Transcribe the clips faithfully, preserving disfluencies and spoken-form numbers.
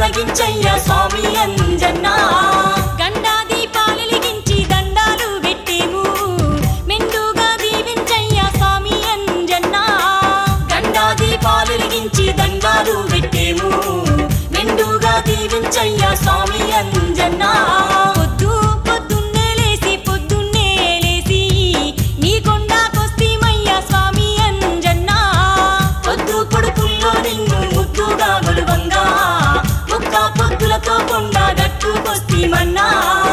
తొలగించయ్యా స్వామి అంజన్న గండా దీపాలెలిగించి దండాలు పెట్టేము మెండుగా దీవించయ్యా స్వామి అంజన్న గండా దీపాలెలిగించి దండాలు పెట్టేము మెండుగా దీవించయ్యా స్వామి అంజన్న పొద్దు పొద్దున్నే లేసి పొద్దున్నే లేసి నీ కొండాకొస్తీమయ్యా స్వామి అంజన్న పొద్దు పొడుపుల్లో నిన్ను ముద్దుగా గొలువంగా ఒక్క పొద్దులతో కొండ గట్టుకొస్తీమన్నా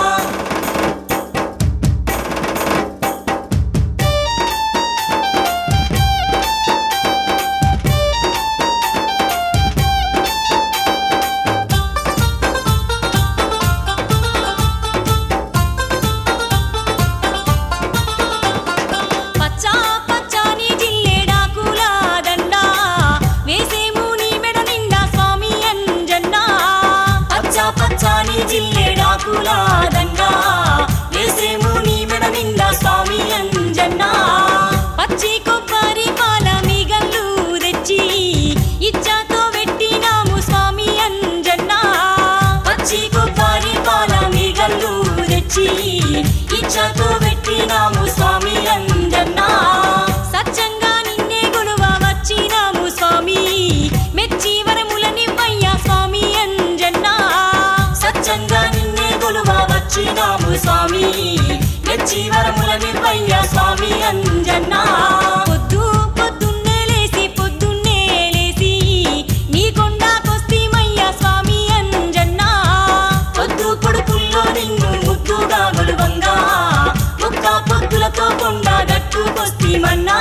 పచ్చా పచ్చాని జిల్లేడాకుల దండా వేసేము నీ మెడ నిండా స్వామి అంజన్న పచ్చ పచ్చాని జిల్లేడాకుల దండా వేసేము నీ మెడ నిండా స్వామి అంజన్న పచ్చి కొబ్బరి పాల మీగళ్ళు తెచ్చి ఇచ్చాతో పెట్టినాము స్వామి అంజన్న పచ్చి కొబ్బరి పాల మీగళ్ళు తెచ్చి ఇచ్చతో పెట్టినాము స్వామి అంజన్న సత్యంగా నిన్నే గొలువ వచ్చినాము స్వామి మెచ్చి వరములనివ్వయ్యా స్వామి అంజన్న సత్యంగా నిన్నే గొలువ వచ్చినాము స్వామి మెచ్చి వరములనివ్వయ్యా స్వామి అంజన్న పొద్దు పొద్దున్నే లేసి పొద్దున్నే లేసి నీ కొండాకొస్తీమయ్యా స్వామి అంజన్న పొద్దు పొడుపుల్లో నిన్ను ముద్దుగా గొలువంగా ఒక్క పొద్దులతో కొండ గట్టుకొస్తీమన్నా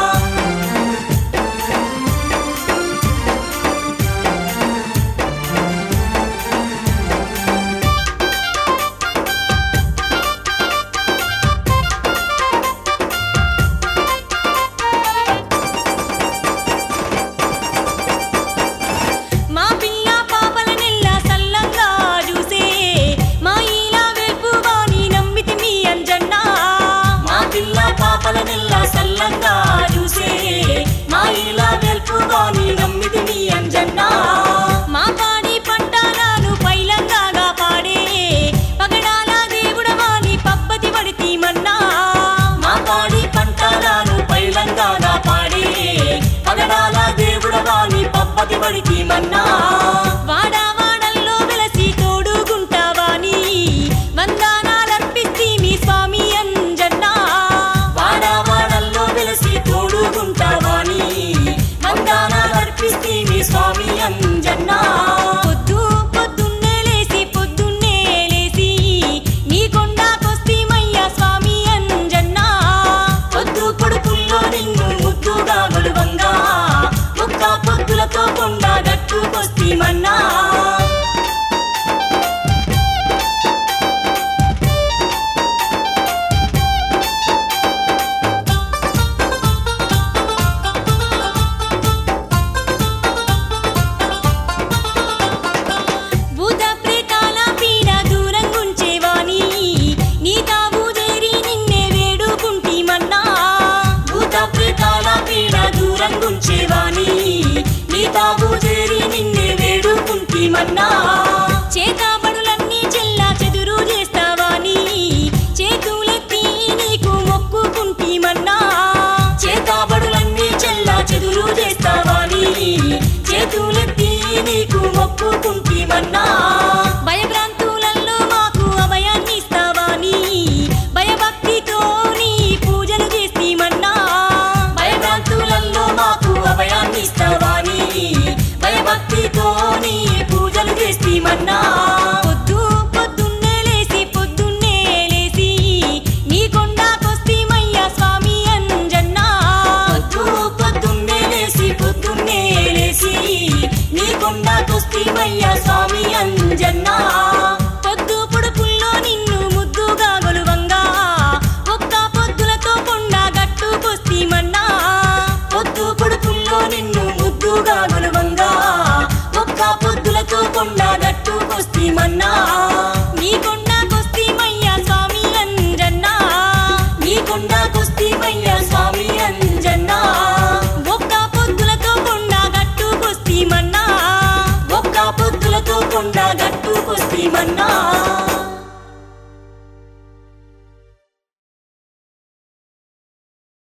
మా పిల్ల పాపల నెల్ల సల్లంగా చూసే మా ఇలా వెల్పువాని నమ్మితిమి అంజన్న మా పిల్ల పాపల నెల్ల సల్లంగా చూసే మా ఇలా వెల్పువాని నమ్మితిమి అంజన్న మా పాడి పంటలను పైలంగాగా పాడే పగడాల దేవుడవాని పబ్బతి పడితీమన్నా మా పాడి పంటలను పైలంగాగా పాడి పగడాల దేవుడవాని పబ్బతి పడితీమన్నా వాడా వాడల్లో వెలసి తోడుగుంటావాని వందనాలర్పిస్తీమి స్వామి అంజన్న వాడా వాడల్లో వెలసి తోడుకుంటావాని వందనాలర్పిస్తీమి స్వామి అంజన్న పొద్దు పొద్దున్నే లేసి పొద్దున్నే లేసి నీ కొండాకొస్తీమయ్యా స్వామి అంజన్న పొద్దు పొడుపుల్లో నిన్ను ముద్దుగా గొలువంగా ఒక్క పొద్దులతో కొండ గట్టుకొస్తీమన్నా భూత ప్రేతాల పీడ దూరంగుంచేవాని నీ తావు చేరి నిన్నే వేడుకుంటీమన్నా భూత ప్రేతాల పీడ దూరంగుంచేవాని నీ తావు చేరి నిన్నే వేడుకుంటీమన్నా చేతాబడులన్నీ చెల్లా చెదురు చేస్తావాని చేతులెత్తి నీకు మొక్కుకుంటీమన్నా చేతాబడులన్నీ చెల్లా చెదురు చేస్తావాని చేతులెత్తి నీకు మొక్కుకుంటీమన్నా భయభ్రాంతులలో మాకు అభయాన్ని ఇస్తావాని భయభక్తితో నీ పూజలు చేస్తీమన్నా భయభ్రాంతులలో మాకు అభయాన్ని ఇస్తావాని భయభక్తితో నీ పూజలు చేస్తీమన్నా పొద్దు పొద్దున్నే లేసి పొద్దున్నే లేసి నీ కొండాకొస్తీమయ్యా స్వామి అంజన్న పొద్దు పొద్దున్నే లేసి పొద్దున్నే లేసి నీ కొండకొస్తీమయ్యా స్వామి అంజన్న పొద్దు పొడుపుల్లో నిన్ను ముద్దుగా గొలువంగా ఒక్క పొద్దులతో కొండ గట్టుకొస్తీమన్నా పొద్దు పొడుపుల్లో నిన్ను ముద్దుగా గొలువంగా ఒక్క పొద్దులతో కొండ గట్టుకొస్తీమన్నా నీ కొండాకొస్తీమయ్యా స్వామి అంజన్న నీ కొండకొస్తీమయ్యా స్వామి అంజన్న ఒక్క పొద్దులతో కొండ గట్టుకొస్తీమన్నా ఒక్క పొద్దులతో కొండ మన్నా